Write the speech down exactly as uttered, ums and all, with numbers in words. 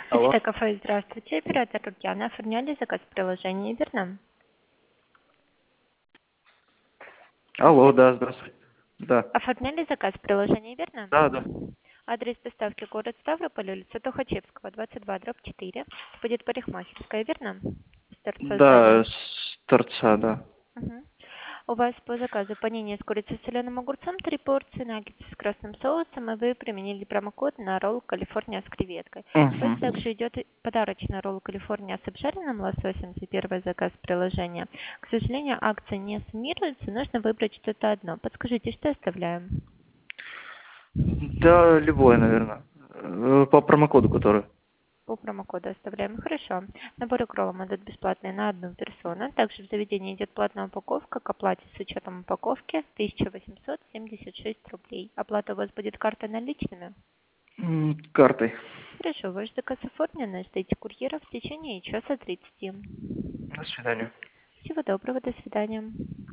Алло. Почта кафе, здравствуйте. Оператор Рукьяна. Оформляли заказ в приложении, верно? Алло, да, здравствуйте. Да, Оформляли заказ в приложении, верно? да, да. Адрес доставки город Ставрополь, улица Тухачевского, двадцать два, дробь четыре. Будет парикмахерская, верно? С торца Да, здания. с торца, да. Мгм. У вас по заказу панини с курицей с соленым огурцом, три порции, наггетсы с красным соусом, и вы применили промокод на ролл Калифорния с креветкой. У вас Угу. также идет и подарочный ролл Калифорния с обжаренным лососем за первый заказ приложения. К сожалению, акция не суммируется, нужно выбрать что-то одно. Подскажите, что оставляем? Да, любой, наверное. Э, По промокоду, который. По промокоду оставляем. Хорошо. Набор укрола идут бесплатные на одну персону. Также в заведении идет платная упаковка. К оплате с учетом упаковки тысяча восемьсот семьдесят шесть рублей. Оплата у вас будет картой наличными? М, Картой. Хорошо, ваш заказ оформлен. Ждите курьера в течение часа тридцати. До свидания. Всего доброго, до свидания.